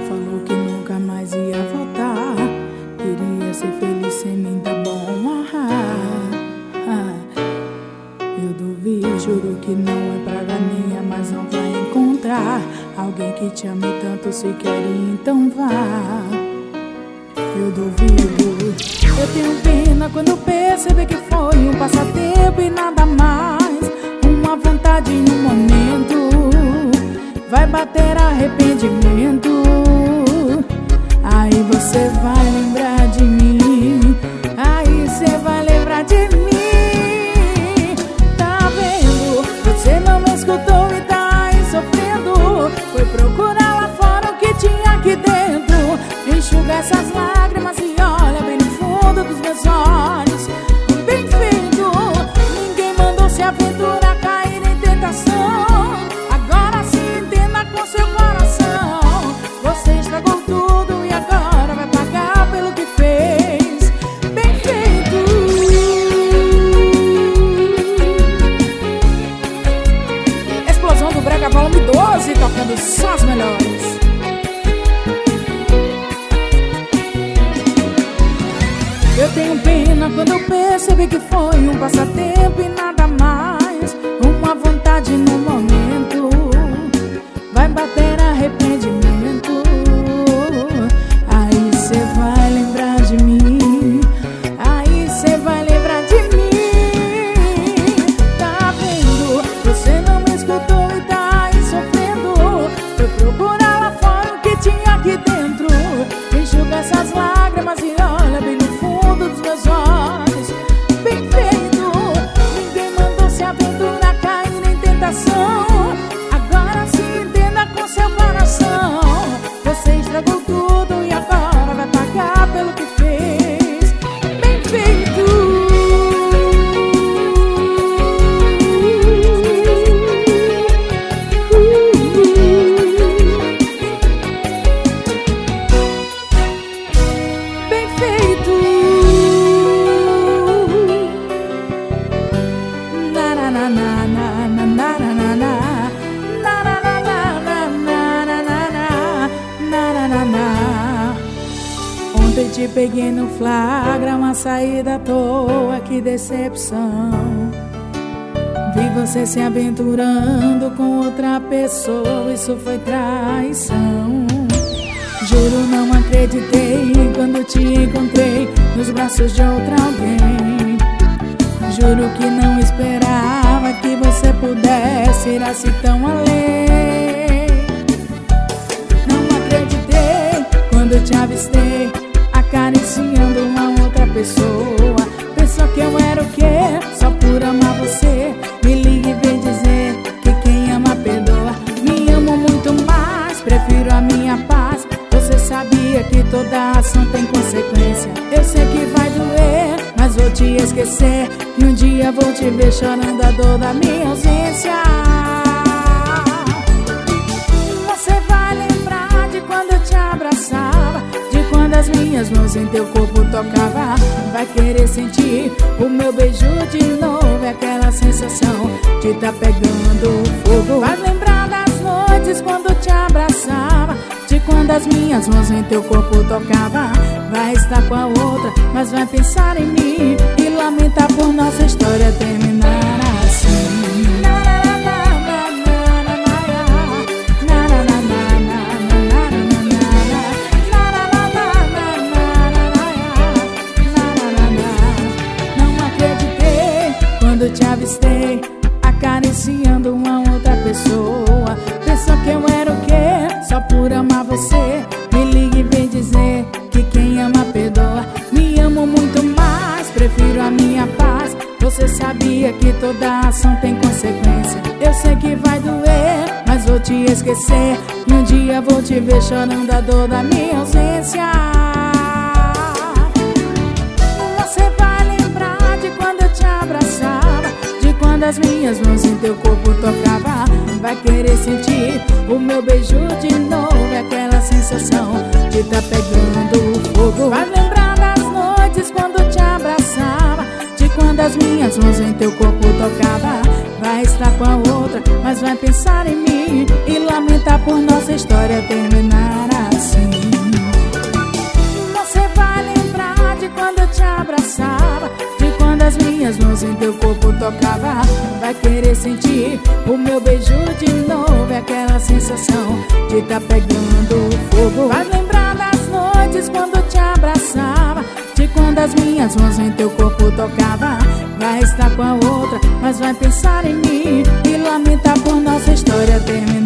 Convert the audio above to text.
Falou que nunca mais ia voltar. Queria ser feliz sem mim, tá bom. Eu duvido, juro que não é praga minha, mas não vai encontrar alguém que te ame tanto se quer, então vá. Eu duvido. Eu tenho pena quando perceber que foi um passatempo e nada mais, uma vontade no momento. Vai bater arrependimento, aí você vai lembrar de mim, aí você vai lembrar de mim. Tá vendo? Você não me escutou e tá aí sofrendo. Foi procurar lá fora o que tinha aqui dentro. Enxuga essas lágrimas e olha bem no fundo dos meus olhos. Bem feito. Ninguém mandou se aventurar, cair em tentação. Agora se entenda com seu coração. Você estragou tudo e agora vai pagar pelo que fez. Bem feito. Explosão do Brega Volume 12, tocando só as melhores. Eu tenho pena quando eu percebi que foi um passatempo e nada mais, uma vontade no momento. Vai bater arrependimento, aí cê vai lembrar de mim, aí cê vai lembrar de mim. Tá vendo? Você não me escutou e tá aí sofrendo. Foi procurar lá fora o que tinha aqui dentro. Enxuga essas lágrimas e olha bem no fundo dos meus olhos. Bem feito. Ninguém mandou se aventurar, cair em tentação. Agora se entenda com seu coração. Você estragou tudo e agora vai pagar pelo que fez. Bem feito. Bem feito. Ontem te peguei no flagra, uma saída à toa, que decepção. Vi você se aventurando com outra pessoa, isso foi traição. Juro, não acreditei quando te encontrei nos braços de outra alguém. Juro que não esperava que você pudesse ir assim tão além. Não acreditei quando te avistei acariciando uma outra pessoa. Pensou que eu era o quê? Só por amar você. Me liga e vem dizer que quem ama perdoa. Me amo muito mais, prefiro a minha paz. Você sabia que toda ação tem consequência. Eu sei que vai doer, mas vou te esquecer. E um dia vou te ver chorando a dor da minha ausência. Você vai lembrar de quando eu te abraçava, de quando as minhas mãos em teu corpo tocava. Vai querer sentir o meu beijo de novo, é aquela sensação de tá pegando fogo. Vai lembrar das noites quando eu te abraçava, de quando as minhas mãos em teu corpo tocava. Vai estar com a outra, mas vai pensar em mim e lamentar por nossa história terminar assim. Não acreditei quando te avistei acariciando uma outra pessoa. Pensou que eu era o quê? Só por amar você. Me liga e vem dizer que quem ama perdoa. Me amo muito mais, prefiro a minha paz. Você sabia que toda ação tem consequência. Eu sei que vai doer, mas vou te esquecer. E um dia vou te ver chorando a dor da minha ausência. Você vai lembrar de quando eu te abraçava, de quando as minhas mãos em teu corpo tocava. Vai querer sentir o meu beijo de novo, é aquela sensação de tá pegando fogo. Vai lembrar das noites quando eu te abraçava, de quando as minhas mãos em teu corpo tocava. Vai estar com a outra, mas vai pensar em mim e lamentar por nossa história terminar assim. as minhas mãos em teu corpo tocava, vai querer sentir o meu beijo de novo. É aquela sensação de tá pegando fogo. Vai lembrar das noites quando te abraçava, de quando as minhas mãos em teu corpo tocava. Vai estar com a outra, mas vai pensar em mim e lamentar por nossa história terminar.